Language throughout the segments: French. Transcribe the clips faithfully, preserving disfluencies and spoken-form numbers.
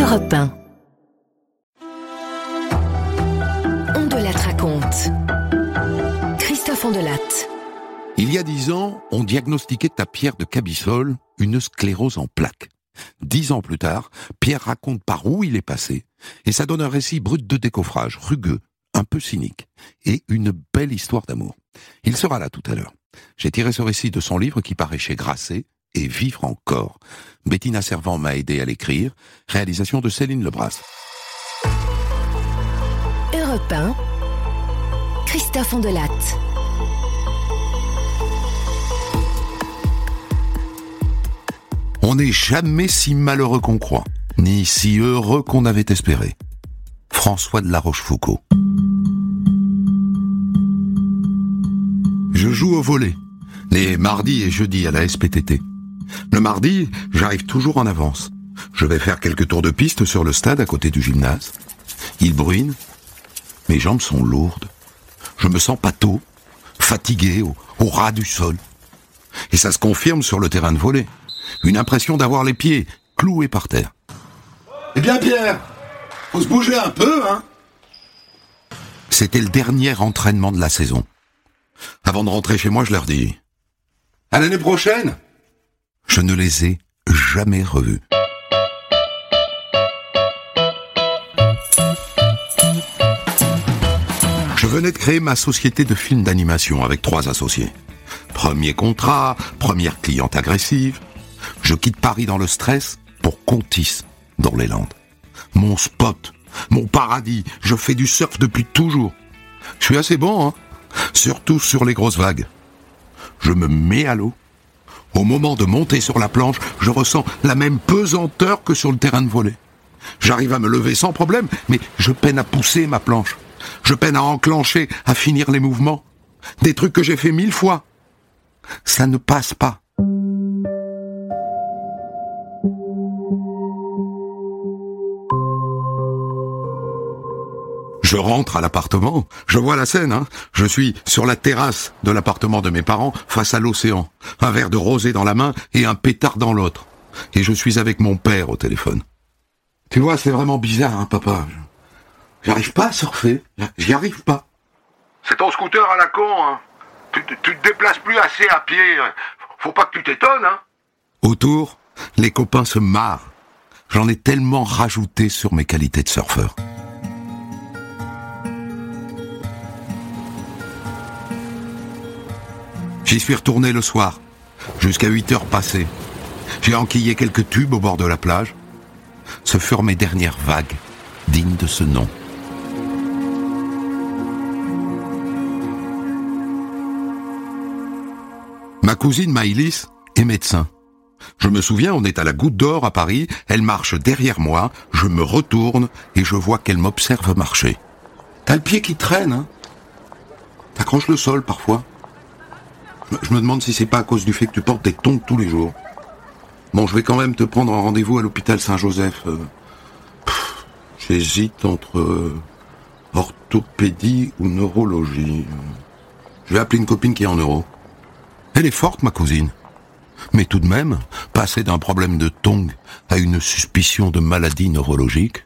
Europe un. Ondelat raconte. Christophe Ondelat. Il y a dix ans, on diagnostiquait à Pierre de Cabissol une sclérose en plaques. Dix ans plus tard, Pierre raconte par où il est passé, et ça donne un récit brut de décoffrage, rugueux, un peu cynique, et une belle histoire d'amour. Il sera là tout à l'heure. J'ai tiré ce récit de son livre qui paraît chez Grasset, et Vivre encore. Bettina Servant m'a aidé à l'écrire, réalisation de Céline Lebras. Europe un, Christophe Ondelat. On n'est jamais si malheureux qu'on croit, ni si heureux qu'on avait espéré. François de La Rochefoucauld. Je joue au volley, les mardis et jeudis à la S P T T. Le mardi, j'arrive toujours en avance. Je vais faire quelques tours de piste sur le stade à côté du gymnase. Il bruine, mes jambes sont lourdes. Je me sens pâteau, fatigué, au, au ras du sol. Et ça se confirme sur le terrain de volley. Une impression d'avoir les pieds cloués par terre. Eh bien Pierre, faut se bouger un peu, hein. C'était le dernier entraînement de la saison. Avant de rentrer chez moi, je leur dis... À l'année prochaine. Je ne les ai jamais revus. Je venais de créer ma société de films d'animation avec trois associés. Premier contrat, première cliente agressive. Je quitte Paris dans le stress pour Contis, dans les Landes. Mon spot, mon paradis, je fais du surf depuis toujours. Je suis assez bon, hein, surtout sur les grosses vagues. Je me mets à l'eau. Au moment de monter sur la planche, je ressens la même pesanteur que sur le terrain de volley. J'arrive à me lever sans problème, mais je peine à pousser ma planche. Je peine à enclencher, à finir les mouvements. Des trucs que j'ai fait mille fois. Ça ne passe pas. Je rentre à l'appartement, je vois la scène, hein. Je suis sur la terrasse de l'appartement de mes parents, face à l'océan, un verre de rosé dans la main et un pétard dans l'autre. Et je suis avec mon père au téléphone. Tu vois, c'est vraiment bizarre, hein, papa. J'arrive pas à surfer, j'y arrive pas. C'est ton scooter à la con, hein. Tu, tu te déplaces plus assez à pied. Faut pas que tu t'étonnes, hein. Autour, les copains se marrent. J'en ai tellement rajouté sur mes qualités de surfeur. J'y suis retourné le soir, jusqu'à huit heures passées. J'ai enquillé quelques tubes au bord de la plage. Ce furent mes dernières vagues, dignes de ce nom. Ma cousine Maïlis est médecin. Je me souviens, on est à la Goutte d'Or à Paris, elle marche derrière moi, je me retourne et je vois qu'elle m'observe marcher. T'as le pied qui traîne, hein. T'accroches le sol parfois. Je me demande si c'est pas à cause du fait que tu portes des tongs tous les jours. Bon, je vais quand même te prendre un rendez-vous à l'hôpital Saint-Joseph. Euh, pff, j'hésite entre euh, orthopédie ou neurologie. Je vais appeler une copine qui est en neuro. Elle est forte, ma cousine. Mais tout de même, passer d'un problème de tongs à une suspicion de maladie neurologique...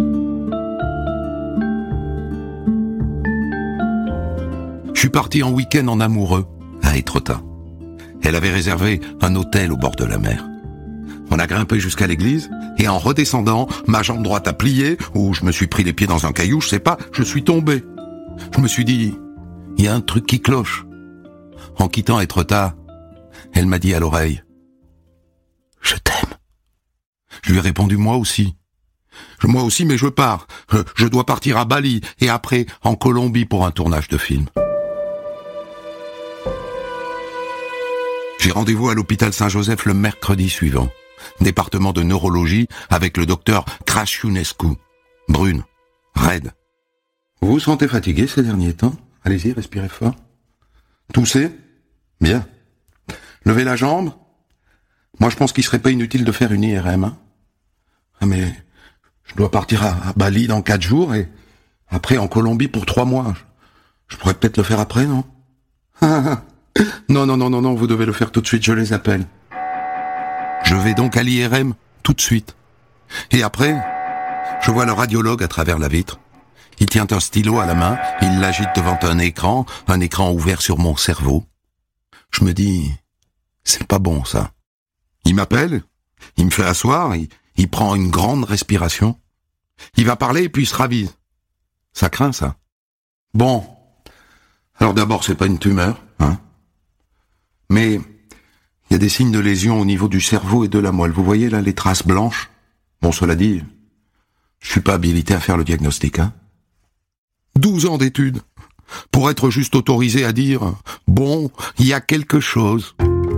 Je suis parti en week-end en amoureux à Étretat. Elle avait réservé un hôtel au bord de la mer. On a grimpé jusqu'à l'église, et en redescendant, ma jambe droite a plié, ou je me suis pris les pieds dans un caillou, je sais pas, je suis tombé. Je me suis dit, il y a un truc qui cloche. En quittant Étretat, elle m'a dit à l'oreille, « Je t'aime ». Je lui ai répondu, moi aussi. Moi aussi, mais je pars. Je dois partir à Bali, et après, en Colombie pour un tournage de film. J'ai rendez-vous à l'hôpital Saint-Joseph le mercredi suivant. Département de neurologie avec le docteur Krasiunescu. Brune, raide. Vous vous sentez fatigué ces derniers temps? Allez-y, respirez fort. Toussez? Bien. Levez la jambe? Moi, je pense qu'il serait pas inutile de faire une I R M. Hein. Ah, mais je dois partir à, à Bali dans quatre jours et après en Colombie pour trois mois. Je, je pourrais peut-être le faire après, non? Non, non, non, non, non, vous devez le faire tout de suite, je les appelle. Je vais donc à l'I R M tout de suite. Et après, Je vois le radiologue à travers la vitre. Il tient un stylo à la main, il l'agite devant un écran, un écran ouvert sur mon cerveau. Je me dis, c'est pas bon ça. Il m'appelle, il me fait asseoir, il, il prend une grande respiration. Il va parler et puis il se ravise. Ça craint ça. Bon, alors d'abord c'est pas une tumeur, hein. Mais il y a des signes de lésion au niveau du cerveau et de la moelle. Vous voyez là les traces blanches? Bon, cela dit, je suis pas habilité à faire le diagnostic, hein. Douze ans d'études pour être juste autorisé à dire « Bon, il y a quelque chose ».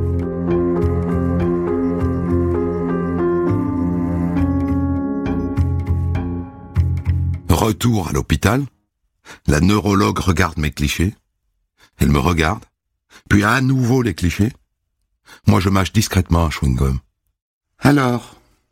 Retour à l'hôpital, la neurologue regarde mes clichés, elle me regarde, puis à nouveau les clichés. Moi je mâche discrètement un chewing-gum. Alors,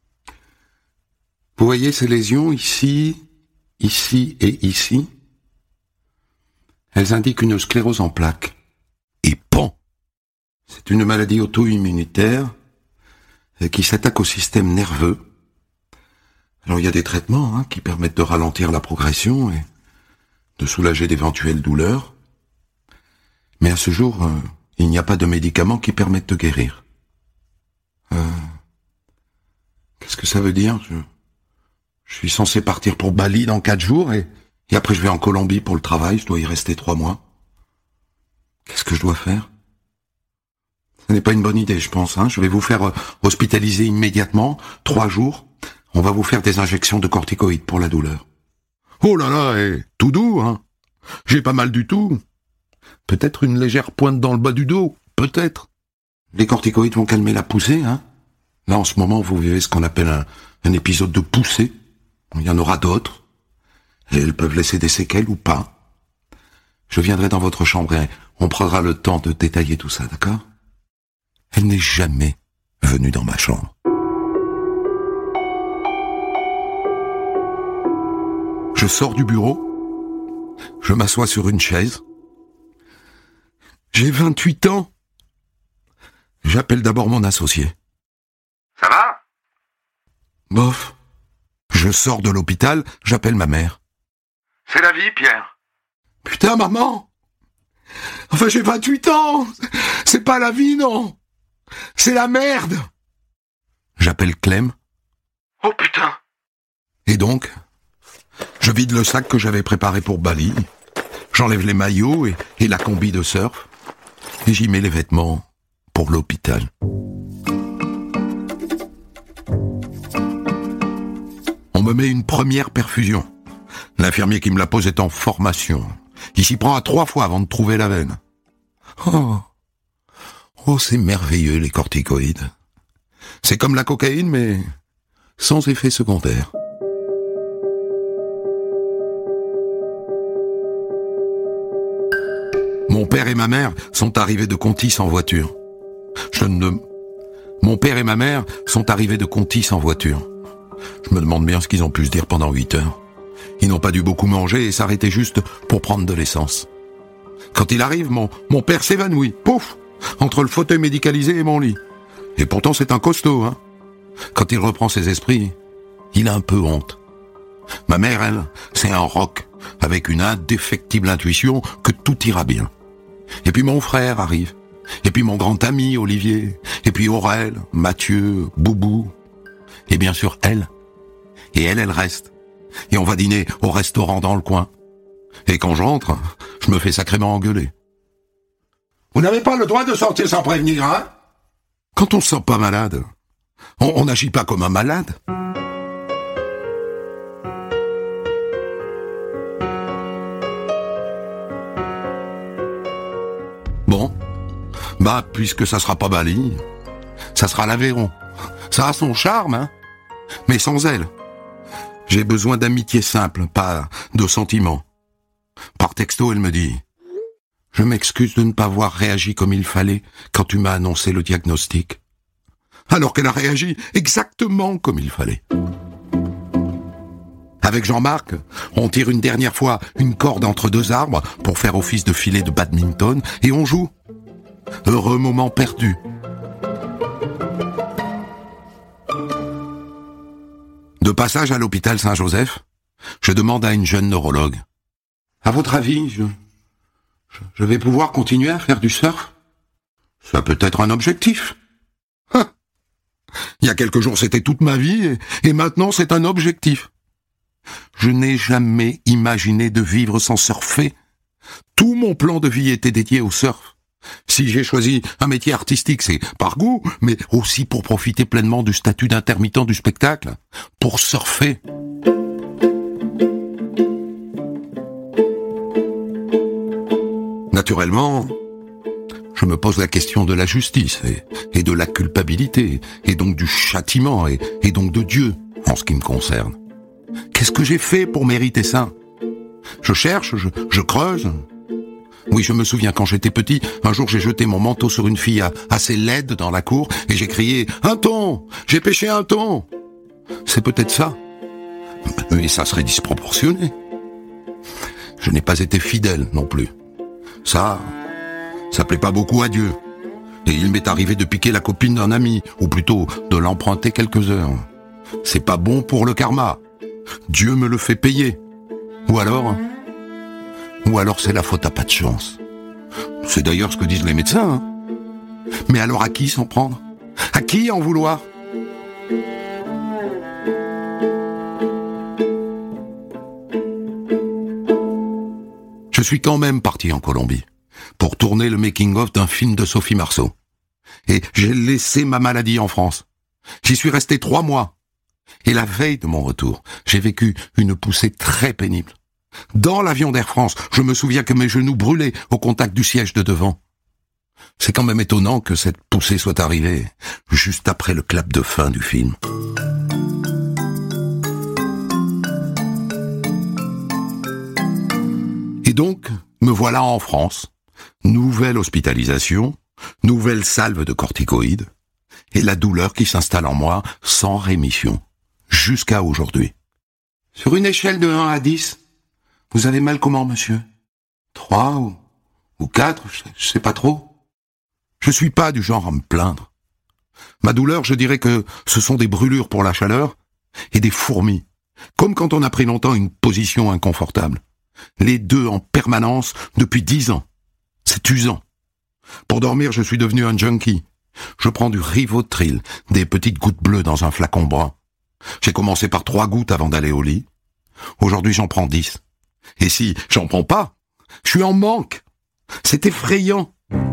vous voyez ces lésions ici, ici et ici? Elles indiquent une sclérose en plaques. Et pan! C'est une maladie auto-immunitaire qui s'attaque au système nerveux. Alors il y a des traitements hein, qui permettent de ralentir la progression et de soulager d'éventuelles douleurs. Mais à ce jour, euh, il n'y a pas de médicaments qui permettent de guérir. Euh, qu'est-ce que ça veut dire? je, je suis censé partir pour Bali dans quatre jours et, et après je vais en Colombie pour le travail, je dois y rester trois mois. Qu'est-ce que je dois faire? Ce n'est pas une bonne idée, je pense. Hein. Je vais vous faire euh, hospitaliser immédiatement, trois jours. On va vous faire des injections de corticoïdes pour la douleur. Oh là là, eh, tout doux, hein. J'ai pas mal du tout. Peut-être une légère pointe dans le bas du dos, peut-être. Les corticoïdes vont calmer la poussée, hein. Là, en ce moment, vous vivez ce qu'on appelle un, un épisode de poussée. Il y en aura d'autres. Et elles peuvent laisser des séquelles ou pas. Je viendrai dans votre chambre et on prendra le temps de détailler tout ça, d'accord? Elle n'est jamais venue dans ma chambre. Je sors du bureau, je m'assois sur une chaise. J'ai vingt-huit ans. J'appelle d'abord mon associé. Ça va? Bof. Je sors de l'hôpital, j'appelle ma mère. C'est la vie, Pierre. Putain, maman! Enfin, j'ai vingt-huit ans! C'est pas la vie, non! C'est la merde! J'appelle Clem. Oh putain! Et donc, je vide le sac que j'avais préparé pour Bali, j'enlève les maillots et, et la combi de surf, et j'y mets les vêtements pour l'hôpital. On me met une première perfusion. L'infirmier qui me la pose est en formation. Il s'y prend à trois fois avant de trouver la veine. Oh, oh c'est merveilleux les corticoïdes. C'est comme la cocaïne, mais sans effet secondaire. Mon père et ma mère sont arrivés de Contis en voiture. Je ne... Mon père et ma mère sont arrivés de Contis en voiture. Je me demande bien ce qu'ils ont pu se dire pendant huit heures. Ils n'ont pas dû beaucoup manger et s'arrêter juste pour prendre de l'essence. Quand il arrive, mon, mon père s'évanouit, pouf, entre le fauteuil médicalisé et mon lit. Et pourtant c'est un costaud, hein. Quand il reprend ses esprits, il a un peu honte. Ma mère, elle, c'est un roc, avec une indéfectible intuition que tout ira bien. Et puis mon frère arrive. Et puis mon grand ami Olivier. Et puis Aurèle, Mathieu, Boubou. Et bien sûr elle. Et elle, elle reste. Et on va dîner au restaurant dans le coin. Et quand je rentre, je me fais sacrément engueuler. Vous n'avez pas le droit de sortir sans prévenir, hein? Quand on se sent pas malade, on n'agit pas comme un malade. Bon, bah puisque ça sera pas Bali, ça sera l'Aveyron. Ça a son charme, hein, mais sans elle. J'ai besoin d'amitié simple, pas de sentiments. Par texto, elle me dit « Je m'excuse de ne pas avoir réagi comme il fallait quand tu m'as annoncé le diagnostic. » Alors qu'elle a réagi exactement comme il fallait. Avec Jean-Marc, on tire une dernière fois une corde entre deux arbres pour faire office de filet de badminton et on joue. Heureux moment perdu. De passage à l'hôpital Saint-Joseph, je demande à une jeune neurologue. À votre avis, je, je, je vais pouvoir continuer à faire du surf? Ça peut être un objectif. Hein. Il y a quelques jours, c'était toute ma vie, et, et maintenant, c'est un objectif. Je n'ai jamais imaginé de vivre sans surfer. Tout mon plan de vie était dédié au surf. Si j'ai choisi un métier artistique, c'est par goût, mais aussi pour profiter pleinement du statut d'intermittent du spectacle, pour surfer. Naturellement, je me pose la question de la justice et, et de la culpabilité, et donc du châtiment, et, et donc de Dieu, en ce qui me concerne. Qu'est-ce que j'ai fait pour mériter ça? Je cherche, je, je creuse. Oui, je me souviens, quand j'étais petit, un jour j'ai jeté mon manteau sur une fille assez laide dans la cour, et j'ai crié « Un thon! J'ai pêché un thon !» C'est peut-être ça. Mais ça serait disproportionné. Je n'ai pas été fidèle non plus. Ça, ça plaît pas beaucoup à Dieu. Et il m'est arrivé de piquer la copine d'un ami, ou plutôt de l'emprunter quelques heures. C'est pas bon pour le karma. Dieu me le fait payer. Ou alors, ou alors c'est la faute à pas de chance. C'est d'ailleurs ce que disent les médecins. Hein. Mais alors à qui s'en prendre? À qui en vouloir? Je suis quand même parti en Colombie pour tourner le making-of d'un film de Sophie Marceau. Et j'ai laissé ma maladie en France. J'y suis resté trois mois. Et la veille de mon retour, j'ai vécu une poussée très pénible. Dans l'avion d'Air France, je me souviens que mes genoux brûlaient au contact du siège de devant. C'est quand même étonnant que cette poussée soit arrivée juste après le clap de fin du film. Et donc, me voilà en France. Nouvelle hospitalisation, nouvelle salve de corticoïdes, et la douleur qui s'installe en moi sans rémission, jusqu'à aujourd'hui. Sur une échelle de un à dix, vous avez mal comment, monsieur? trois ou, ou quatre, je, je sais pas trop. Je suis pas du genre à me plaindre. Ma douleur, je dirais que ce sont des brûlures pour la chaleur et des fourmis, comme quand on a pris longtemps une position inconfortable. Les deux en permanence depuis dix ans. C'est usant. Pour dormir, je suis devenu un junkie. Je prends du Rivotril, des petites gouttes bleues dans un flacon brun. J'ai commencé par trois gouttes avant d'aller au lit. Aujourd'hui, j'en prends dix. Et si j'en prends pas, je suis en manque. C'est effrayant.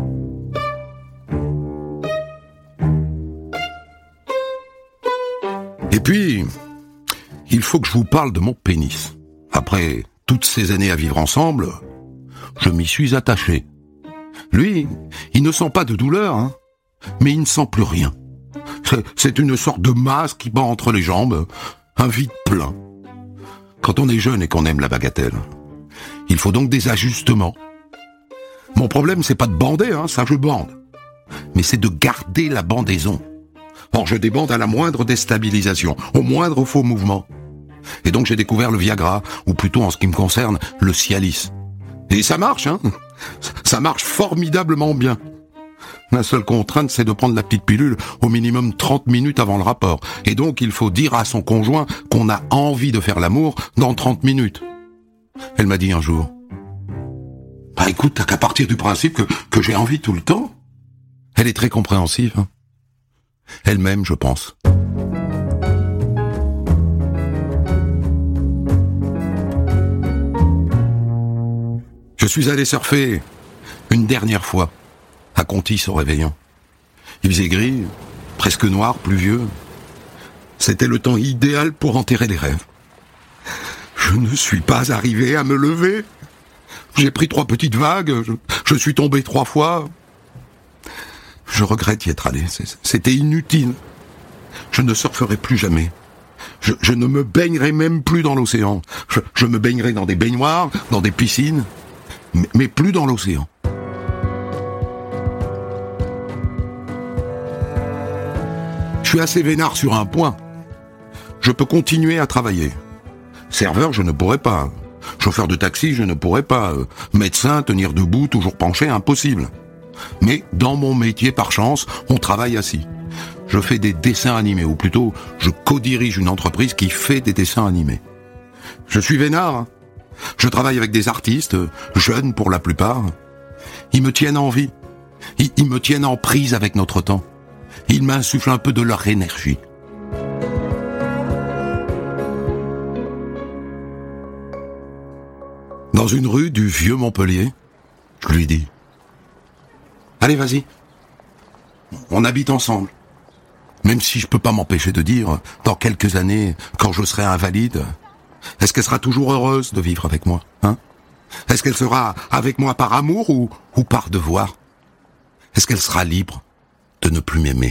Et puis, il faut que je vous parle de mon pénis. Après toutes ces années à vivre ensemble, je m'y suis attaché. Lui, il ne sent pas de douleur, hein, mais il ne sent plus rien. C'est, c'est une sorte de masse qui bat entre les jambes, un vide plein. Quand on est jeune et qu'on aime la bagatelle, il faut donc des ajustements. Mon problème, c'est pas de bander, hein, ça je bande, mais c'est de garder la bandaison. Or, je débande à la moindre déstabilisation, au moindre faux mouvement. Et donc j'ai découvert le Viagra, ou plutôt en ce qui me concerne, le Cialis. Et ça marche, hein. Ça marche formidablement bien. La seule contrainte, c'est de prendre la petite pilule au minimum trente minutes avant le rapport. Et donc, il faut dire à son conjoint qu'on a envie de faire l'amour dans trente minutes. Elle m'a dit un jour, « Bah écoute, t'as qu'à partir du principe que, que j'ai envie tout le temps. » Elle est très compréhensive. Hein. Elle m'aime, je pense. Je suis allé surfer une dernière fois à Contis au réveillon. Il faisait gris, presque noir, pluvieux. C'était le temps idéal pour enterrer les rêves. Je ne suis pas arrivé à me lever. J'ai pris trois petites vagues, je, je suis tombé trois fois. Je regrette y être allé, c'était inutile. Je ne surferai plus jamais. Je, je ne me baignerai même plus dans l'océan. Je, je me baignerai dans des baignoires, dans des piscines, mais, mais plus dans l'océan. Je suis assez vénard sur un point. Je peux continuer à travailler. Serveur, je ne pourrais pas. Chauffeur de taxi, je ne pourrais pas. Médecin, tenir debout, toujours penché, impossible. Mais dans mon métier, par chance, on travaille assis. je fais des dessins animés, ou plutôt, je co-dirige une entreprise qui fait des dessins animés. Je suis vénard, hein. Je travaille avec des artistes, jeunes pour la plupart. Ils me tiennent en vie. Ils, ils me tiennent en prise avec notre temps. Ils m'insufflent un peu de leur énergie. Dans une rue du vieux Montpellier, je lui dis « Allez, vas-y, on habite ensemble. Même si je peux pas m'empêcher de dire, dans quelques années, quand je serai invalide, est-ce qu'elle sera toujours heureuse de vivre avec moi, hein? Est-ce qu'elle sera avec moi par amour ou, ou par devoir? Est-ce qu'elle sera libre de ne plus m'aimer ?»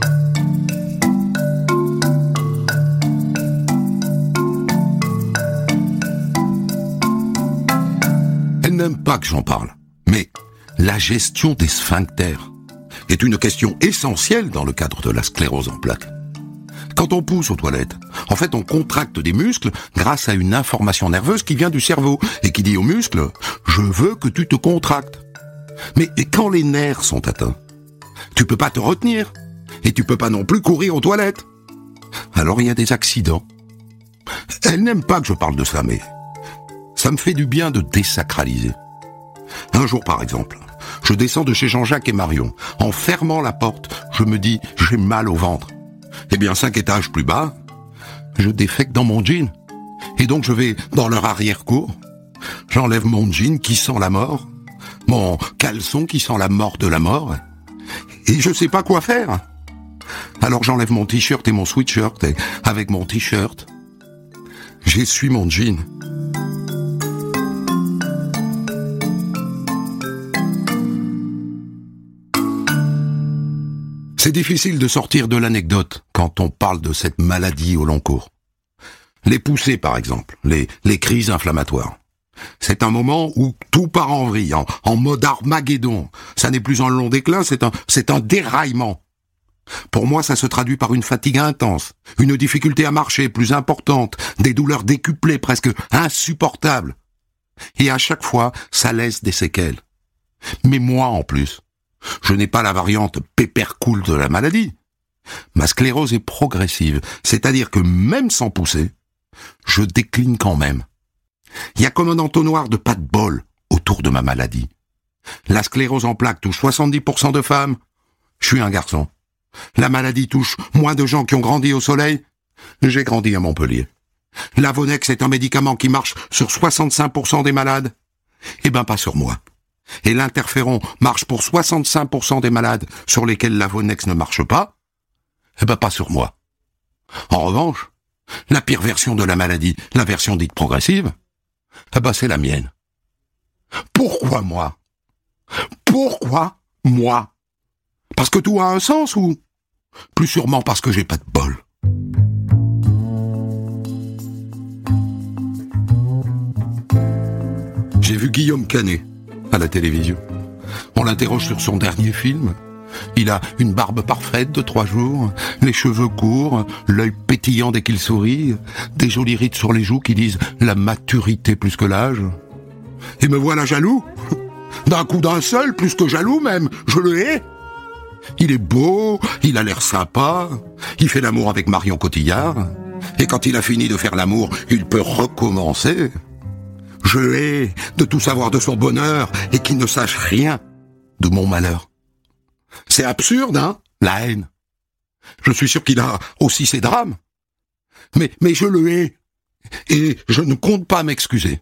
Elle n'aime pas que j'en parle, mais la gestion des sphincters est une question essentielle dans le cadre de la sclérose en plaques. Quand on pousse aux toilettes, en fait on contracte des muscles grâce à une information nerveuse qui vient du cerveau et qui dit aux muscles « je veux que tu te contractes ». Mais quand les nerfs sont atteints, tu peux pas te retenir et tu peux pas non plus courir aux toilettes. Alors il y a des accidents. Elle n'aime pas que je parle de ça, mais ça me fait du bien de désacraliser. Un jour par exemple, je descends de chez Jean-Jacques et Marion. En fermant la porte, je me dis « j'ai mal au ventre ». Eh bien, cinq étages plus bas, je défecte dans mon jean. Et donc je vais dans leur arrière-cour. J'enlève mon jean qui sent la mort, mon caleçon qui sent la mort de la mort. Et je sais pas quoi faire. Alors j'enlève mon t-shirt et mon sweatshirt, et avec mon t-shirt, j'essuie mon jean. C'est difficile de sortir de l'anecdote quand on parle de cette maladie au long cours. Les poussées, par exemple, les, les crises inflammatoires. C'est un moment où tout part en vrille, en, en mode Armageddon. Ça n'est plus un long déclin, c'est un, c'est un déraillement. Pour moi, ça se traduit par une fatigue intense, une difficulté à marcher plus importante, des douleurs décuplées, presque insupportables. Et à chaque fois, ça laisse des séquelles. Mais moi, en plus, je n'ai pas la variante pépère-cool de la maladie. Ma sclérose est progressive, c'est-à-dire que même sans pousser, je décline quand même. Il y a comme un entonnoir de pas de bol autour de ma maladie. La sclérose en plaques touche soixante-dix pour cent de femmes. Je suis un garçon. La maladie touche moins de gens qui ont grandi au soleil. J'ai grandi à Montpellier. L'Avonex est un médicament qui marche sur soixante-cinq pour cent des malades. Eh ben pas sur moi. Et l'interféron marche pour soixante-cinq pour cent des malades sur lesquels l'Avonex ne marche pas. Eh ben pas sur moi. En revanche, la pire version de la maladie, la version dite progressive, eh ben c'est la mienne. Pourquoi moi? Pourquoi moi? Parce que tout a un sens ou plus sûrement parce que j'ai pas de bol? J'ai vu Guillaume Canet à la télévision. On l'interroge sur son dernier film. Il a une barbe parfaite de trois jours, les cheveux courts, l'œil pétillant dès qu'il sourit, des jolies rides sur les joues qui disent la maturité plus que l'âge. Et me voilà jaloux. D'un coup d'un seul, plus que jaloux même, je le hais. Il est beau, il a l'air sympa, il fait l'amour avec Marion Cotillard, et quand il a fini de faire l'amour, il peut recommencer. Je hais de tout savoir de son bonheur et qu'il ne sache rien de mon malheur. C'est absurde, hein, la haine. Je suis sûr qu'il a aussi ses drames. Mais, mais je le hais. Et je ne compte pas m'excuser.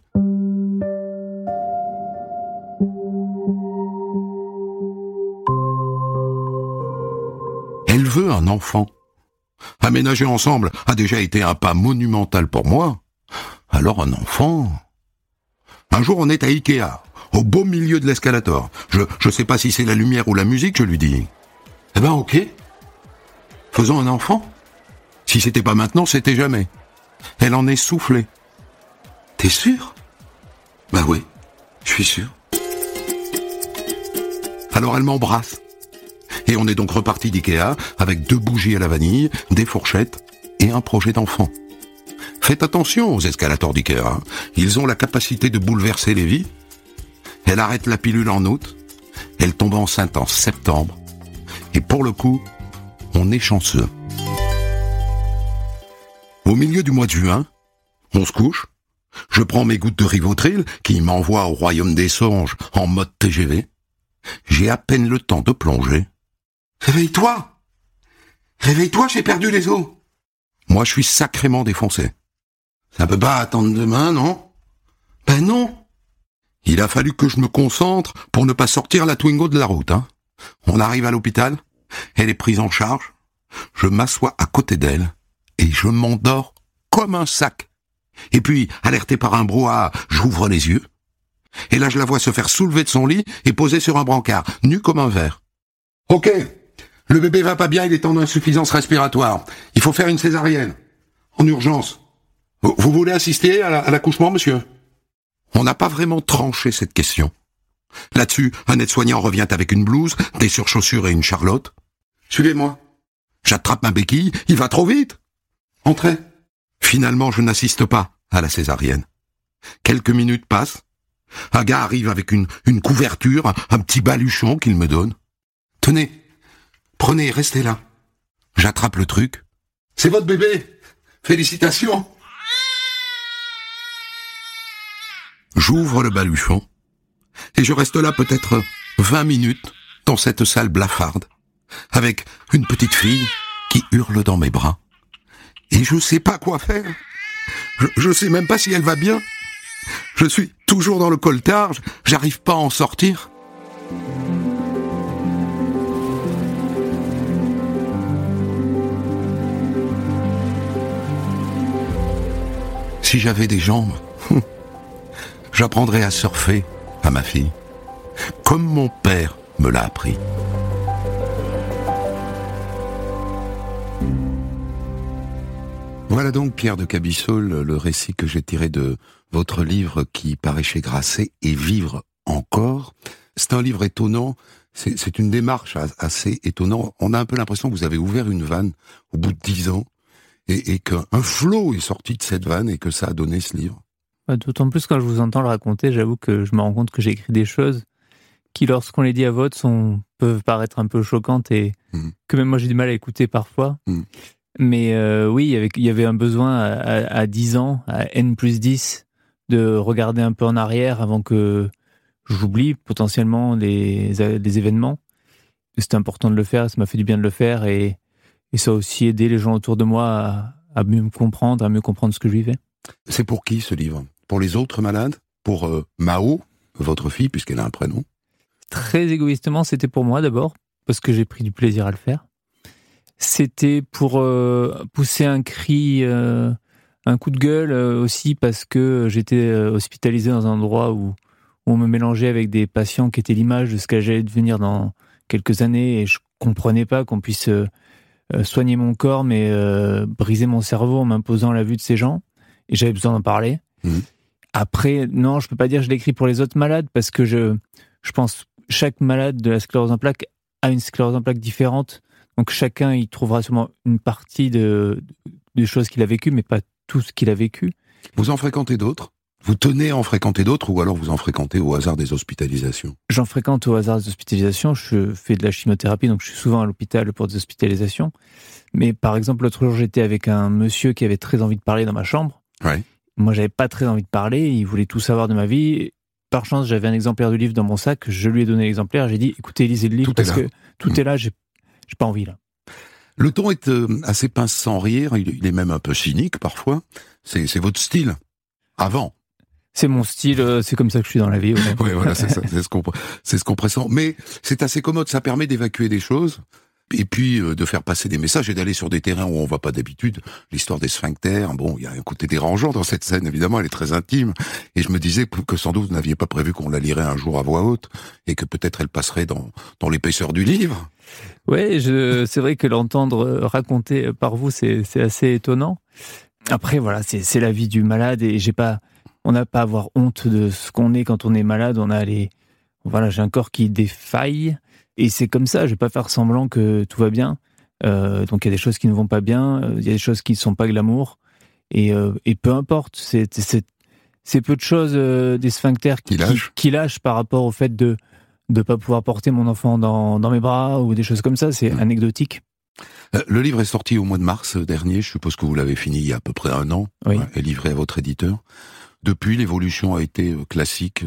Elle veut un enfant. Aménager ensemble a déjà été un pas monumental pour moi. Alors un enfant... Un jour, on est à Ikea, au beau milieu de l'escalator. Je je sais pas si c'est la lumière ou la musique, je lui dis. Eh ben, ok. Faisons un enfant. Si c'était pas maintenant, c'était jamais. Elle en est soufflée. T'es sûr? Ben oui, je suis sûr. Alors elle m'embrasse. Et on est donc reparti d'Ikea avec deux bougies à la vanille, des fourchettes et un projet d'enfant. Faites attention aux escalators d'Ikea, hein. Ils ont la capacité de bouleverser les vies. Elle arrête la pilule en août, elle tombe enceinte en septembre, et pour le coup, on est chanceux. Au milieu du mois de juin, on se couche, je prends mes gouttes de Rivotril qui m'envoient au royaume des songes en mode T G V. J'ai à peine le temps de plonger. Réveille-toi! Réveille-toi, j'ai perdu les os! Moi, je suis sacrément défoncé. Ça peut pas attendre demain, non? Ben non! Il a fallu que je me concentre pour ne pas sortir la Twingo de la route, hein. On arrive à l'hôpital, elle est prise en charge, je m'assois à côté d'elle et je m'endors comme un sac. Et puis, alerté par un brouhaha, j'ouvre les yeux. Et là, je la vois se faire soulever de son lit et poser sur un brancard, nu comme un verre. Ok, le bébé va pas bien, il est en insuffisance respiratoire. Il faut faire une césarienne. En urgence. Vous, vous voulez assister à, la, à l'accouchement, monsieur? On n'a pas vraiment tranché cette question. Là-dessus, un aide-soignant revient avec une blouse, des surchaussures et une charlotte. Suivez-moi. J'attrape ma béquille, il va trop vite. Entrez. Finalement, je n'assiste pas à la césarienne. Quelques minutes passent. Un gars arrive avec une, une couverture, un, un petit baluchon qu'il me donne. Tenez, prenez, restez là. J'attrape le truc. C'est votre bébé. Félicitations. J'ouvre le baluchon et je reste là peut-être vingt minutes dans cette salle blafarde avec une petite fille qui hurle dans mes bras. Et je sais pas quoi faire. Je, je sais même pas si elle va bien. Je suis toujours dans le coltard, j'arrive pas à en sortir. Si j'avais des jambes, j'apprendrais à surfer à ma fille, comme mon père me l'a appris. Voilà donc, Pierre de Cabissol, le récit que j'ai tiré de votre livre qui paraît chez Grasset, Et vivre encore. C'est un livre étonnant, c'est, c'est une démarche assez étonnante. On a un peu l'impression que vous avez ouvert une vanne au bout de dix ans et, et qu'un flot est sorti de cette vanne et que ça a donné ce livre. D'autant plus quand je vous entends le raconter, j'avoue que je me rends compte que j'ai écrit des choses qui, lorsqu'on les dit à voix haute, sont, peuvent paraître un peu choquantes et mmh. que même moi j'ai du mal à écouter parfois. Mmh. Mais euh, oui, il y, avait, il y avait un besoin à, à, à dix ans, à N plus dix, de regarder un peu en arrière avant que j'oublie potentiellement les, les événements. C'était important de le faire, ça m'a fait du bien de le faire et, et ça a aussi aidé les gens autour de moi à, à mieux me comprendre, à mieux comprendre ce que je vivais. C'est pour qui ce livre? Pour les autres malades? Pour euh, Mao, votre fille, puisqu'elle a un prénom? Très égoïstement, c'était pour moi d'abord, parce que j'ai pris du plaisir à le faire. C'était pour euh, pousser un cri, euh, un coup de gueule euh, aussi, parce que j'étais hospitalisé dans un endroit où, où on me mélangeait avec des patients qui étaient l'image de ce que j'allais devenir dans quelques années, et je comprenais pas qu'on puisse euh, soigner mon corps, mais euh, briser mon cerveau en m'imposant la vue de ces gens, et j'avais besoin d'en parler. Mmh. Après, non, je peux pas dire que je l'écris pour les autres malades, parce que je, je pense chaque malade de la sclérose en plaques a une sclérose en plaques différente. Donc chacun y trouvera sûrement une partie de, de choses qu'il a vécues, mais pas tout ce qu'il a vécu. Vous en fréquentez d'autres? Vous tenez à en fréquenter d'autres ou alors vous en fréquentez au hasard des hospitalisations? J'en fréquente au hasard des hospitalisations. Je fais de la chimiothérapie, donc je suis souvent à l'hôpital pour des hospitalisations. Mais par exemple, l'autre jour, j'étais avec un monsieur qui avait très envie de parler dans ma chambre. Ouais. Moi, j'avais pas très envie de parler. Il voulait tout savoir de ma vie. Par chance, j'avais un exemplaire du livre dans mon sac. Je lui ai donné l'exemplaire. J'ai dit, écoutez, lisez le livre tout parce que tout mmh. est là. J'ai, j'ai pas envie, là. Le ton est euh, assez pince sans rire. Il, il est même un peu cynique, parfois. C'est, c'est votre style. Avant. C'est mon style, euh, c'est comme ça que je suis dans la vie. Ouais, ouais voilà, c'est ça, c'est ce qu'on, c'est ce qu'on pressent. Mais c'est assez commode, ça permet d'évacuer des choses, et puis euh, de faire passer des messages et d'aller sur des terrains où on va pas d'habitude. L'histoire des sphincters, bon, il y a un côté dérangeant dans cette scène, évidemment, elle est très intime, et je me disais que sans doute vous n'aviez pas prévu qu'on la lirait un jour à voix haute, et que peut-être elle passerait dans, dans l'épaisseur du livre. Ouais, je, c'est vrai que l'entendre raconter par vous, c'est, c'est assez étonnant. Après, voilà, c'est, c'est la vie du malade, et j'ai pas... On n'a pas à avoir honte de ce qu'on est quand on est malade. On a les, voilà, j'ai un corps qui défaille et c'est comme ça. Je vais pas faire semblant que tout va bien. Euh, donc il y a des choses qui ne vont pas bien. Il y a des choses qui ne sont pas glamour et, euh, et peu importe. C'est, c'est, c'est peu de choses euh, des sphincters qui, qui, lâchent. qui lâchent par rapport au fait de de pas pouvoir porter mon enfant dans dans mes bras ou des choses comme ça. C'est mmh. anecdotique. Euh, le livre est sorti au mois de mars dernier, je suppose que vous l'avez fini il y a à peu près un an, oui. Et livré à votre éditeur. Depuis, l'évolution a été classique.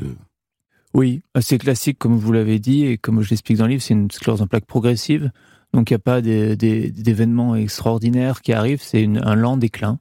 Oui, c'est classique comme vous l'avez dit, et comme je l'explique dans le livre, c'est une sclérose en plaques progressive, donc il n'y a pas des, des, d'événements extraordinaires qui arrivent, c'est une, un lent déclin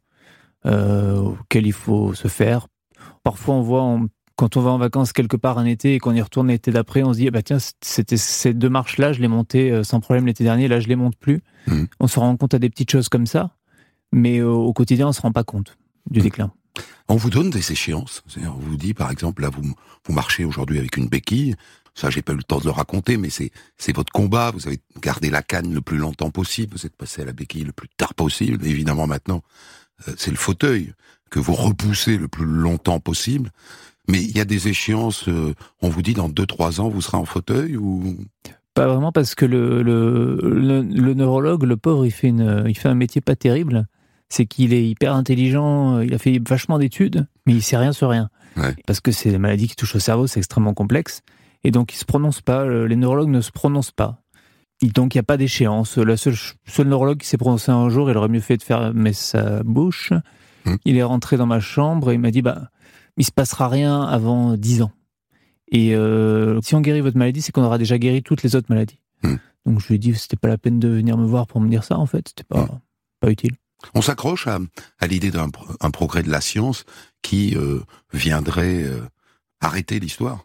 euh, auquel il faut se faire. Parfois on voit, on, quand on va en vacances quelque part un été et qu'on y retourne l'été d'après, on se dit ah bah tiens, c'était ces deux marches-là, je les montais sans problème l'été dernier, là je les monte plus. Mmh. On se rend compte à des petites choses comme ça, mais au, au quotidien on se rend pas compte du mmh. déclin. On vous donne des échéances. C'est-à-dire, on vous dit, par exemple, là, vous, vous marchez aujourd'hui avec une béquille. Ça, j'ai pas eu le temps de le raconter, mais c'est, c'est votre combat. Vous avez gardé la canne le plus longtemps possible. Vous êtes passé à la béquille le plus tard possible. Et évidemment, maintenant, euh, c'est le fauteuil que vous repoussez le plus longtemps possible. Mais il y a des échéances, euh, on vous dit, dans deux, trois ans, vous serez en fauteuil ou... Pas vraiment, parce que le, le, le, le neurologue, le pauvre, il fait, une, il fait un métier pas terrible. C'est qu'il est hyper intelligent, il a fait vachement d'études, mais il sait rien sur rien. Ouais. Parce que c'est des maladies qui touchent au cerveau, c'est extrêmement complexe. Et donc, il se prononce pas, les neurologues ne se prononcent pas. Et donc, il n'y a pas d'échéance. Le seul, seul neurologue qui s'est prononcé un jour, il aurait mieux fait de fermer sa bouche. Mmh. Il est rentré dans ma chambre et il m'a dit, bah, il se passera rien avant dix ans. Et euh, si on guérit votre maladie, c'est qu'on aura déjà guéri toutes les autres maladies. Mmh. Donc, je lui ai dit, c'était pas la peine de venir me voir pour me dire ça, en fait. C'était pas, mmh. pas utile. On s'accroche à, à l'idée d'un un progrès de la science qui euh, viendrait euh, arrêter l'histoire.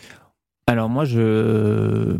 Alors moi, je,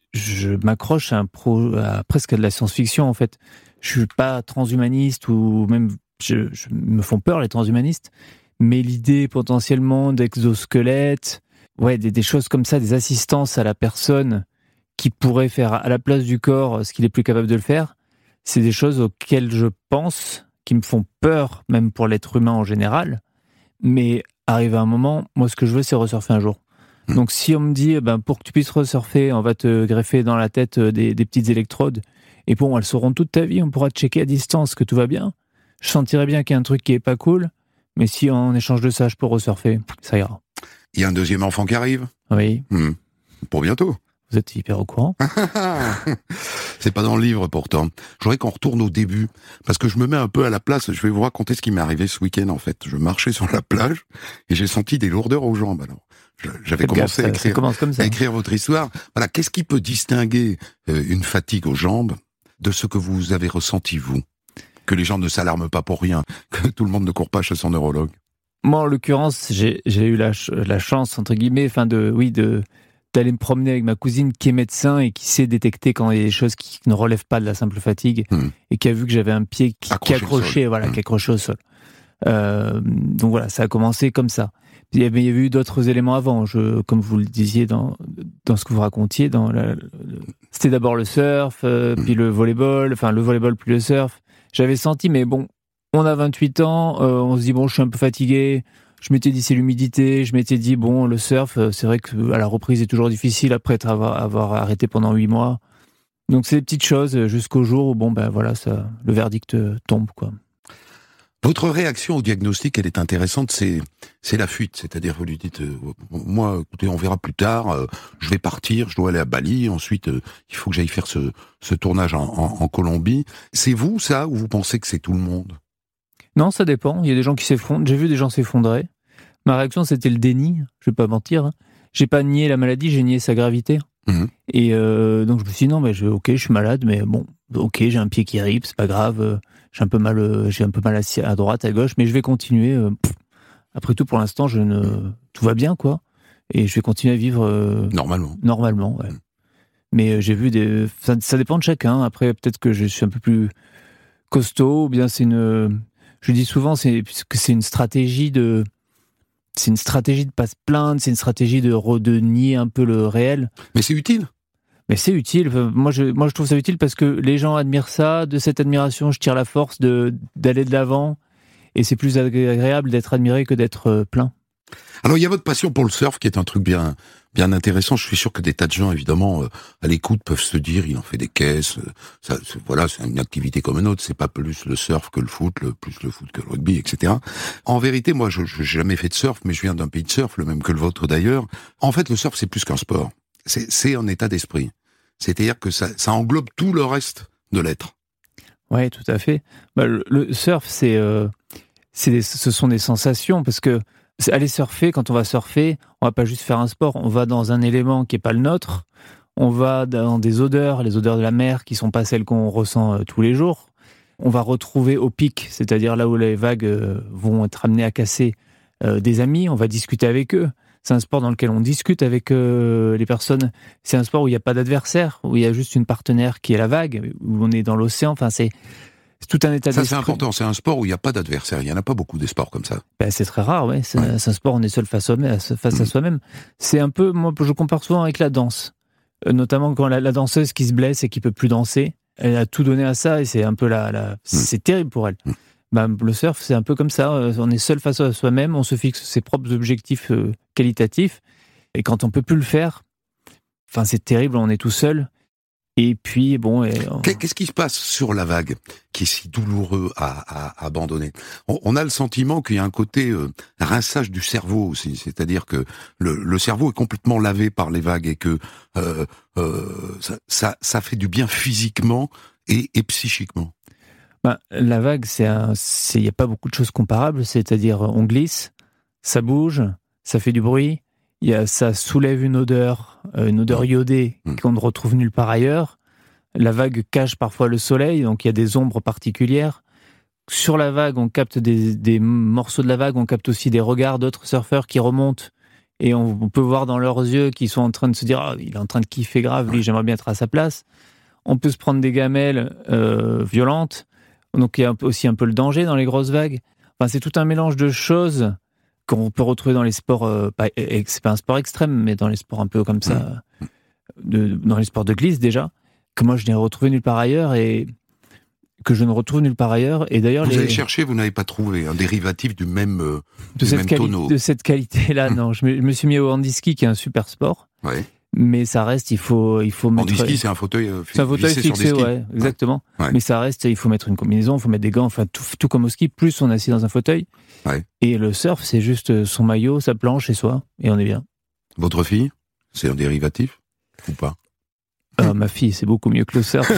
je m'accroche à, un pro, à presque à de la science-fiction, en fait. Je suis pas transhumaniste, ou même, je, je me font peur les transhumanistes, mais l'idée potentiellement d'exosquelettes, ouais, des, des choses comme ça, des assistances à la personne qui pourrait faire à la place du corps ce qu'il est plus capable de le faire, c'est des choses auxquelles je pense, qui me font peur, même pour l'être humain en général. Mais arrive à un moment, moi ce que je veux, c'est resurfer un jour. Mmh. Donc si on me dit, ben, pour que tu puisses resurfer, on va te greffer dans la tête des, des petites électrodes, et bon, elles sauront toute ta vie, on pourra te checker à distance que tout va bien, je sentirais bien qu'il y a un truc qui est pas cool, mais si en échange de ça, je peux resurfer, ça ira. Il y a un deuxième enfant qui arrive ? Oui. Mmh. Pour bientôt. Vous êtes hyper au courant. C'est pas dans le livre pourtant. Je voudrais qu'on retourne au début, parce que je me mets un peu à la place. Je vais vous raconter ce qui m'est arrivé ce week-end en fait. Je marchais sur la plage et j'ai senti des lourdeurs aux jambes. Alors, j'avais Faites commencé gaffe, à, écrire, comme ça. à écrire votre histoire. Voilà, qu'est-ce qui peut distinguer euh, une fatigue aux jambes de ce que vous avez ressenti vous ? Que les gens ne s'alarment pas pour rien, que tout le monde ne court pas chez son neurologue. Moi, en l'occurrence, j'ai, j'ai eu la, la chance entre guillemets, enfin de, oui, de d'aller me promener avec ma cousine qui est médecin et qui sait détecter quand il y a des choses qui ne relèvent pas de la simple fatigue mmh. et qui a vu que j'avais un pied qui, qui accrochait, voilà, mmh. qui accrochait au sol. Euh, donc voilà, ça a commencé comme ça. Il y avait, il y avait eu d'autres éléments avant. Je, comme vous le disiez dans dans ce que vous racontiez, dans la, le, c'était d'abord le surf, euh, mmh. puis le volleyball, enfin le volleyball puis le surf. J'avais senti, mais bon, on a vingt-huit ans, euh, on se dit bon, je suis un peu fatigué. Je m'étais dit c'est l'humidité, je m'étais dit bon le surf, c'est vrai que à la reprise est toujours difficile après avoir, avoir arrêté pendant huit mois. Donc c'est des petites choses jusqu'au jour où bon ben voilà ça, le verdict tombe quoi. Votre réaction au diagnostic, elle est intéressante, c'est c'est la fuite, c'est-à-dire vous lui dites euh, moi écoutez on verra plus tard, euh, je vais partir, je dois aller à Bali, ensuite euh, il faut que j'aille faire ce ce tournage en, en, en Colombie. C'est vous ça ou vous pensez que c'est tout le monde ? Non, ça dépend. Il y a des gens qui s'effondrent. J'ai vu des gens s'effondrer. Ma réaction, c'était le déni. Je vais pas mentir. Hein. J'ai pas nié la maladie, j'ai nié sa gravité. Mmh. Et euh, donc je me suis dit non, mais je, ok, je suis malade, mais bon, ok, j'ai un pied qui ripe, c'est pas grave. J'ai un peu mal, j'ai un peu mal à, à droite, à gauche, mais je vais continuer. Pff, après tout, pour l'instant, je ne, tout va bien, quoi. Et je vais continuer à vivre euh, normalement. Normalement, ouais. Mmh. Mais euh, j'ai vu des, ça, ça dépend de chacun. Après, peut-être que je suis un peu plus costaud, ou bien c'est une. Je dis souvent c'est, que c'est une stratégie de, c'est une stratégie de pas se plaindre, c'est une stratégie de, re, de nier un peu le réel. Mais c'est utile. Mais c'est utile. Moi je, moi je trouve ça utile parce que les gens admirent ça. De cette admiration, je tire la force de, d'aller de l'avant. Et c'est plus agréable d'être admiré que d'être plaint. Alors il y a votre passion pour le surf qui est un truc bien bien intéressant. Je suis sûr que des tas de gens évidemment euh, à l'écoute peuvent se dire il en fait des caisses. Euh, ça, c'est, voilà, c'est une activité comme une autre. C'est pas plus le surf que le foot, le, plus le foot que le rugby, et cetera. En vérité, moi, je j'ai jamais fait de surf, mais je viens d'un pays de surf, le même que le vôtre d'ailleurs. En fait, le surf c'est plus qu'un sport. C'est c'est un état d'esprit. C'est-à-dire que ça ça englobe tout le reste de l'être. Ouais, tout à fait. Bah, le, le surf, c'est, euh, c'est des, ce sont des sensations, parce que aller surfer, quand on va surfer, on va pas juste faire un sport, on va dans un élément qui est pas le nôtre, on va dans des odeurs, les odeurs de la mer qui sont pas celles qu'on ressent euh, tous les jours. On va retrouver au pic, c'est-à-dire là où les vagues euh, vont être amenées à casser, euh, des amis, on va discuter avec eux. C'est un sport dans lequel on discute avec euh, les personnes. C'est un sport où il n'y a pas d'adversaire, où il y a juste une partenaire qui est la vague, où on est dans l'océan. Enfin, c'est, c'est tout un état ça, d'esprit. C'est important, c'est un sport où il n'y a pas d'adversaire. Il n'y en a pas beaucoup des sports comme ça. Ben, c'est très rare, ouais. C'est, ouais. c'est un sport où on est seul face, au, face mmh. à soi-même. C'est un peu, moi, je compare souvent avec la danse. Euh, notamment quand la, la danseuse qui se blesse et qui peut plus danser, elle a tout donné à ça et c'est un peu la, la mmh. c'est terrible pour elle. Mmh. Ben, le surf, c'est un peu comme ça. On est seul face à soi-même, on se fixe ses propres objectifs euh, qualitatifs. Et quand on peut plus le faire, enfin, c'est terrible, on est tout seul. Et puis, bon... Et on... Qu'est-ce qui se passe sur la vague qui est si douloureux à, à, à abandonner? on, on a le sentiment qu'il y a un côté euh, rinçage du cerveau aussi, c'est-à-dire que le, le cerveau est complètement lavé par les vagues et que euh, euh, ça, ça, ça fait du bien physiquement et, et psychiquement. Ben, la vague, c'est un, c'est, il n'y a pas beaucoup de choses comparables, c'est-à-dire on glisse, ça bouge, ça fait du bruit, il y a, ça soulève une odeur, une odeur iodée mmh. qu'on ne retrouve nulle part ailleurs. La vague cache parfois le soleil, donc il y a des ombres particulières. Sur la vague, on capte des, des morceaux de la vague, on capte aussi des regards d'autres surfeurs qui remontent et on, on peut voir dans leurs yeux qu'ils sont en train de se dire oh, « il est en train de kiffer grave, lui, j'aimerais bien être à sa place ». On peut se prendre des gamelles euh, violentes, donc il y a aussi un peu le danger dans les grosses vagues. Enfin, c'est tout un mélange de choses qu'on peut retrouver dans les sports, euh, pas, c'est pas un sport extrême, mais dans les sports un peu comme ça, de, dans les sports de glisse déjà, que moi je n'ai retrouvé nulle part ailleurs et que je ne retrouve nulle part ailleurs. Et d'ailleurs, vous les... avez cherché, vous n'avez pas trouvé un dérivatif du même, euh, de, du cette même quali- tonneau. de cette qualité-là, mmh. non. Je me, je me suis mis au handiski, qui est un super sport. Ouais. Mais ça reste, il faut, il faut mettre. Handiski, c'est un fauteuil euh, c'est un fauteuil fixé, sur des ouais, exactement. Ouais. Mais ça reste, il faut mettre une combinaison, il faut mettre des gants, enfin tout, tout comme au ski. Plus on est assis dans un fauteuil. Ouais. Et le surf, c'est juste son maillot, sa planche et soi, et on est bien. Votre fille, c'est un dérivatif ou pas? euh, Ma fille, c'est beaucoup mieux que le surf.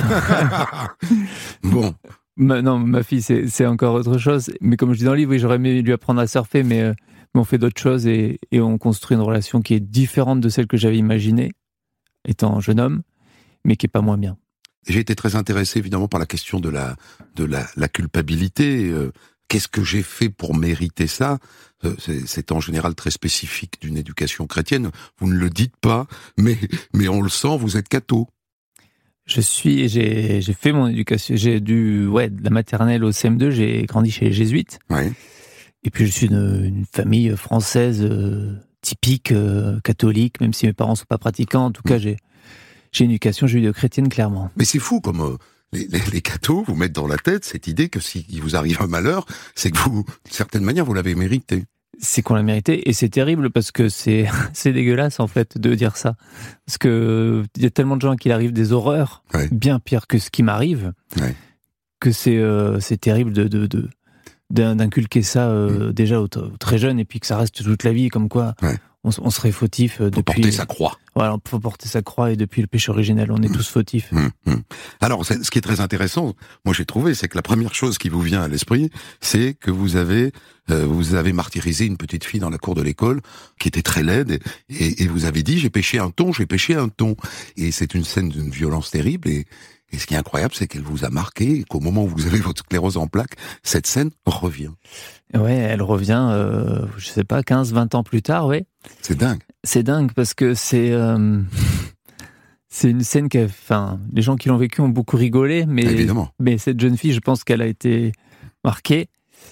Bon. Ma, non, ma fille, c'est, c'est encore autre chose. Mais comme je dis dans le livre, oui, j'aurais aimé lui apprendre à surfer, mais, euh, mais on fait d'autres choses et, et on construit une relation qui est différente de celle que j'avais imaginée, étant jeune homme, mais qui est pas moins bien. J'ai été très intéressé, évidemment, par la question de la, de la, la culpabilité. Euh, qu'est-ce que j'ai fait pour mériter ça? euh, c'est, c'est en général très spécifique d'une éducation chrétienne. Vous ne le dites pas, mais, mais on le sent, vous êtes catho. Je suis, j'ai, j'ai fait mon éducation, j'ai du, ouais, de la maternelle au C M deux, j'ai grandi chez les jésuites. Ouais. Et puis je suis une, une famille française euh, typique, euh, catholique, même si mes parents sont pas pratiquants. En tout cas, j'ai, j'ai une éducation judéo-chrétienne, clairement. Mais c'est fou comme euh, les, les, les cathos vous mettent dans la tête cette idée que s'il vous arrive un malheur, c'est que vous, d'une certaine manière, vous l'avez mérité. C'est qu'on l'a mérité, et c'est terrible parce que c'est, c'est dégueulasse en fait de dire ça. Parce que il y a tellement de gens qui arrivent des horreurs, ouais. bien pire que ce qui m'arrive, ouais. que c'est, euh, c'est terrible de, de, de, d'inculquer ça euh, mmh. déjà au, au très jeune, et puis que ça reste toute la vie, comme quoi ouais. on, on serait fautif euh, depuis... Faut porter sa croix. Voilà, il faut porter sa croix, et depuis le péché originel, on est mmh. tous fautifs. Mmh. Mmh. Alors, ce qui est très intéressant, moi j'ai trouvé, c'est que la première chose qui vous vient à l'esprit, c'est que vous avez euh, vous avez martyrisé une petite fille dans la cour de l'école qui était très laide, et, et vous avez dit, j'ai péché un thon, j'ai péché un thon. Et c'est une scène d'une violence terrible, et, et ce qui est incroyable, c'est qu'elle vous a marqué, et qu'au moment où vous avez votre sclérose en plaques, cette scène revient. Ouais, elle revient, euh, je sais pas, quinze, vingt ans plus tard, ouais. C'est dingue. C'est dingue, parce que c'est... Euh... C'est une scène que, enfin, les gens qui l'ont vécu ont beaucoup rigolé, mais, Évidemment. mais cette jeune fille, je pense qu'elle a été marquée.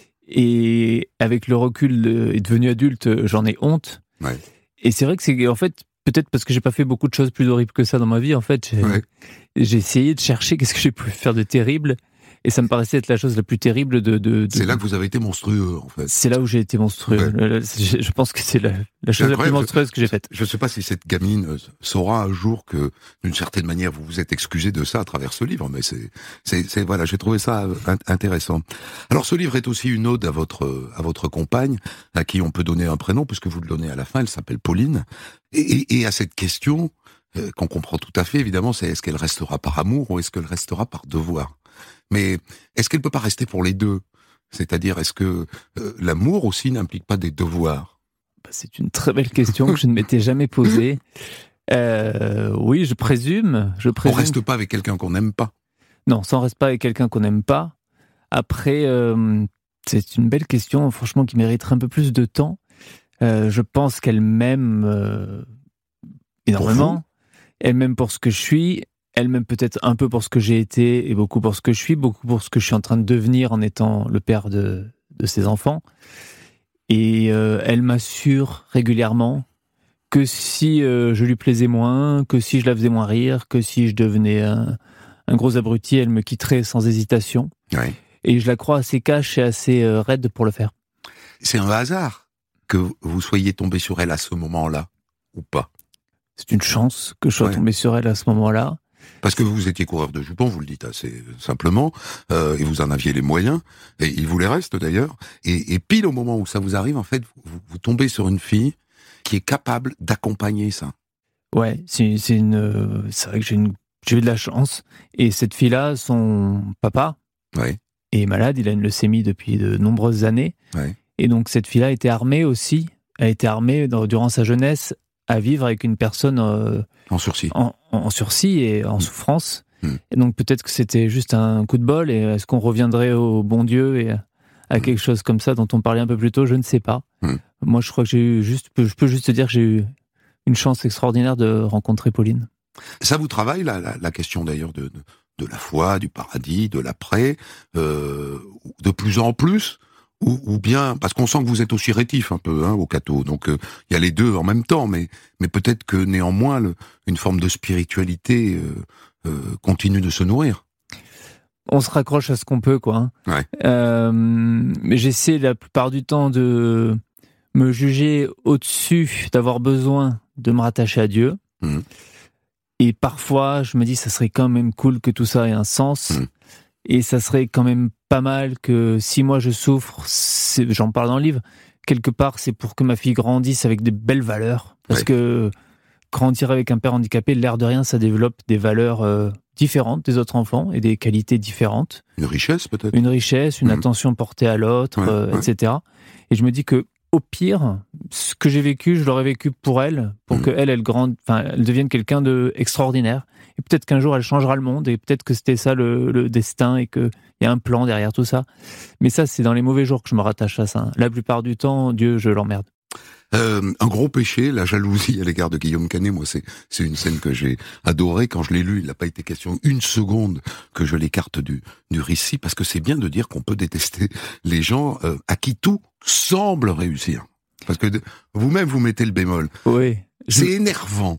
Et avec le recul de, et devenu adulte, j'en ai honte. Ouais. Et c'est vrai que c'est, en fait, peut-être parce que j'ai pas fait beaucoup de choses plus horribles que ça dans ma vie, en fait, j'ai, ouais. j'ai essayé de chercher qu'est-ce que j'ai pu faire de terrible. Et ça me paraissait être la chose la plus terrible de... de, de c'est là que vous avez été monstrueux, en fait. C'est là où j'ai été monstrueux. Ouais. Je pense que c'est la, la chose la plus monstrueuse que j'ai faite. Je ne sais pas si cette gamine saura un jour que, d'une certaine manière, vous vous êtes excusé de ça à travers ce livre, mais c'est, c'est, c'est voilà, j'ai trouvé ça intéressant. Alors, ce livre est aussi une ode à votre, à votre compagne, à qui on peut donner un prénom, puisque vous le donnez à la fin, elle s'appelle Pauline. Et, et, et à cette question, euh, qu'on comprend tout à fait, évidemment, c'est est-ce qu'elle restera par amour ou est-ce qu'elle restera par devoir? Mais est-ce qu'elle peut pas rester pour les deux? C'est-à-dire, est-ce que euh, l'amour aussi n'implique pas des devoirs? Bah, c'est une très belle question que je ne m'étais jamais posée. Euh, oui, je présume, je présume. On reste pas avec quelqu'un qu'on n'aime pas. Non, ça on reste pas avec quelqu'un qu'on n'aime pas. Après, euh, c'est une belle question, franchement, qui mériterait un peu plus de temps. Euh, je pense qu'elle m'aime euh, énormément. Elle m'aime pour ce que je suis. Elle m'aime peut-être un peu pour ce que j'ai été et beaucoup pour ce que je suis, beaucoup pour ce que je suis en train de devenir en étant le père de, de ses enfants. Et euh, elle m'assure régulièrement que si euh, je lui plaisais moins, que si je la faisais moins rire, que si je devenais un, un gros abruti, elle me quitterait sans hésitation. Oui. Et je la crois assez cash et assez euh, raide pour le faire. C'est un hasard que vous soyez tombé sur elle à ce moment-là, ou pas? C'est une chance que je sois ouais. tombé sur elle à ce moment-là. Parce que vous étiez coureur de jupons, vous le dites assez simplement, euh, et vous en aviez les moyens, et il vous les reste d'ailleurs. Et, et pile au moment où ça vous arrive, en fait, vous, vous tombez sur une fille qui est capable d'accompagner ça. Ouais, c'est, c'est une, c'est vrai que j'ai, une, j'ai eu de la chance. Et cette fille-là, son papa ouais. est malade, il a une leucémie depuis de nombreuses années. Ouais. Et donc cette fille-là a été armée aussi, a été armée dans, durant sa jeunesse à vivre avec une personne euh, en sursis, en, en sursis et en mmh. souffrance. Mmh. Et donc peut-être que c'était juste un coup de bol. Et est-ce qu'on reviendrait au bon Dieu et à mmh. quelque chose comme ça dont on parlait un peu plus tôt? Je ne sais pas. Mmh. Moi, je crois que j'ai eu juste, je peux juste te dire que j'ai eu une chance extraordinaire de rencontrer Pauline. Ça vous travaille la, la, la question d'ailleurs de, de, de la foi, du paradis, de l'après, euh, de plus en plus? Ou, ou bien, parce qu'on sent que vous êtes aussi rétif un peu hein, au catho, donc il euh, y a les deux en même temps, mais, mais peut-être que néanmoins le, une forme de spiritualité euh, euh, continue de se nourrir. On se raccroche à ce qu'on peut, quoi. Hein. Ouais. Euh, mais j'essaie la plupart du temps de me juger au-dessus, d'avoir besoin de me rattacher à Dieu. Mmh. Et parfois, je me dis, ça serait quand même cool que tout ça ait un sens. Mmh. Et ça serait quand même pas mal que si moi je souffre, c'est, j'en parle dans le livre, quelque part c'est pour que ma fille grandisse avec des belles valeurs. Parce ouais. que grandir avec un père handicapé, l'air de rien, ça développe des valeurs euh, différentes des autres enfants et des qualités différentes. Une richesse peut-être. Une richesse, une mmh. attention portée à l'autre, ouais, euh, ouais. et cetera. Et je me dis que au pire, ce que j'ai vécu, je l'aurais vécu pour elle, pour mmh. qu'elle, elle grande, enfin, elle devienne quelqu'un de extraordinaire. Et peut-être qu'un jour, elle changera le monde, et peut-être que c'était ça le, le destin, et qu'il y a un plan derrière tout ça. Mais ça, c'est dans les mauvais jours que je me rattache à ça. La plupart du temps, Dieu, je l'emmerde. Euh, un gros péché, la jalousie à l'égard de Guillaume Canet. Moi, c'est c'est une scène que j'ai adorée. Quand je l'ai lue, il n'a pas été question une seconde que je l'écarte du du récit, parce que c'est bien de dire qu'on peut détester les gens euh, à qui tout semble réussir. Parce que de, vous-même, vous mettez le bémol. Oui. C'est je... énervant.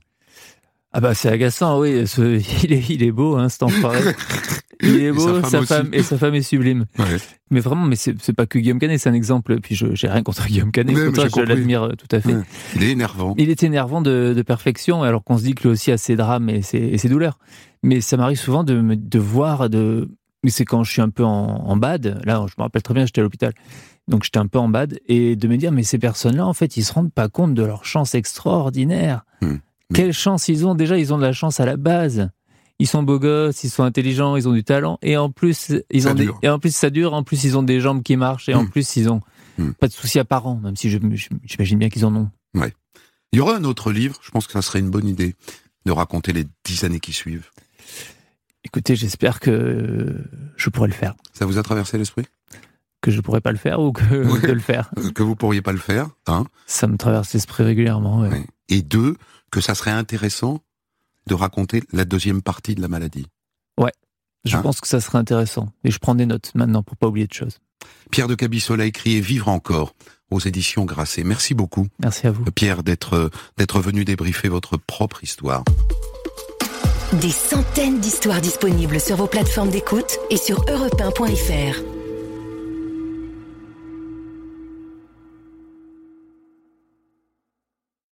Ah bah c'est agaçant, oui. Ce, il est il est beau, hein, cet enfoiré. Il est beau, sa, femme, sa femme et sa femme est sublime. Ouais. Mais vraiment, mais c'est, c'est pas que Guillaume Canet, c'est un exemple. Puis je j'ai rien contre Guillaume Canet, ouais, contre, je compris. l'admire tout à fait. Ouais. Il est énervant. Il est énervant de, de perfection, alors qu'on se dit que lui aussi a ses drames et ses, et ses douleurs. Mais ça m'arrive souvent de me de voir de. Mais c'est quand je suis un peu en, en bad. Là, je me rappelle très bien, j'étais à l'hôpital, donc j'étais un peu en bad, et de me dire, mais ces personnes-là, en fait, ils se rendent pas compte de leur chance extraordinaire. Hum. Quelle chance ils ont. Déjà, ils ont de la chance à la base. Ils sont beaux gosses, ils sont intelligents, ils ont du talent, et en plus, ils ont des, et en plus ça dure, en plus ils ont des jambes qui marchent, et mmh. en plus ils ont mmh. pas de soucis apparents, même si je, je, j'imagine bien qu'ils en ont. Ouais. Il y aura un autre livre, je pense que ça serait une bonne idée, de raconter les dix années qui suivent. Écoutez, j'espère que je pourrai le faire. Ça vous a traversé l'esprit ? Que je pourrais pas le faire ou que ouais. de le faire. Que vous pourriez pas le faire, hein ? Ça me traverse l'esprit régulièrement, ouais. Ouais. Et deux, que ça serait intéressant de raconter la deuxième partie de la maladie. Ouais, je hein pense que ça serait intéressant. Et je prends des notes maintenant pour pas oublier de choses. Pierre de Cabissola a écrit « Et vivre encore » aux éditions Grasset. Merci beaucoup. Merci à vous. Pierre, d'être, d'être venu débriefer votre propre histoire. Des centaines d'histoires disponibles sur vos plateformes d'écoute et sur europe un point f r.